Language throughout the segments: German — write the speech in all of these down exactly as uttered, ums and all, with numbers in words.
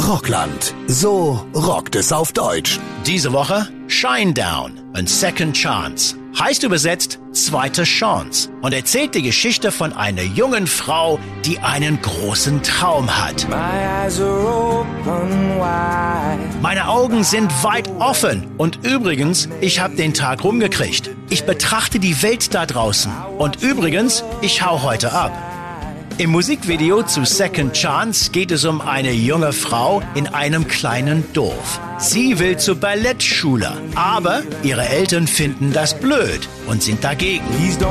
Rockland. So rockt es auf Deutsch. Diese Woche Shinedown, a Second Chance. Heißt übersetzt zweite Chance und erzählt die Geschichte von einer jungen Frau, die einen großen Traum hat. Meine Augen sind weit offen und übrigens, ich habe den Tag rumgekriegt. Ich betrachte die Welt da draußen und übrigens, ich hau heute ab. Im Musikvideo zu Second Chance geht es um eine junge Frau in einem kleinen Dorf. Sie will zur Ballettschule, aber ihre Eltern finden das blöd und sind dagegen.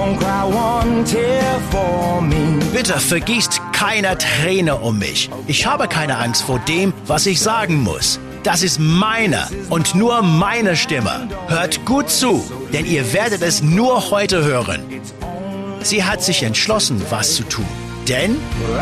Bitte vergießt keine Träne um mich. Ich habe keine Angst vor dem, was ich sagen muss. Das ist meine und nur meine Stimme. Hört gut zu, denn ihr werdet es nur heute hören. Sie hat sich entschlossen, was zu tun. Denn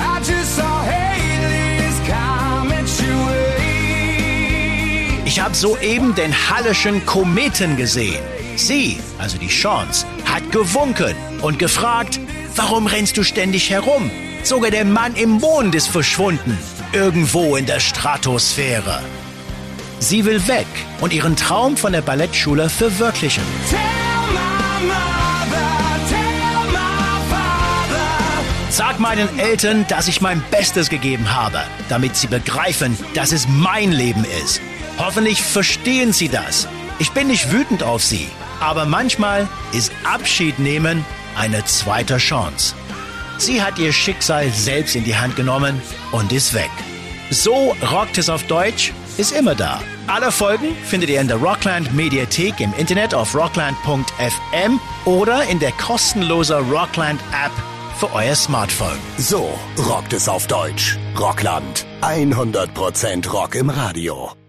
ich habe soeben den Hallischen Kometen gesehen. Sie, also die Chance, hat gewunken und gefragt, warum rennst du ständig herum? Sogar der Mann im Mond ist verschwunden, irgendwo in der Stratosphäre. Sie will weg und ihren Traum von der Ballettschule verwirklichen. Sag meinen Eltern, dass ich mein Bestes gegeben habe, damit sie begreifen, dass es mein Leben ist. Hoffentlich verstehen sie das. Ich bin nicht wütend auf sie, aber manchmal ist Abschied nehmen eine zweite Chance. Sie hat ihr Schicksal selbst in die Hand genommen und ist weg. So rockt es auf Deutsch, ist immer da. Alle Folgen findet ihr in der Rockland Mediathek im Internet auf rockland punkt f m oder in der kostenlosen Rockland App für euer Smartphone. So rockt es auf Deutsch. Rockland. hundert Prozent Rock im Radio.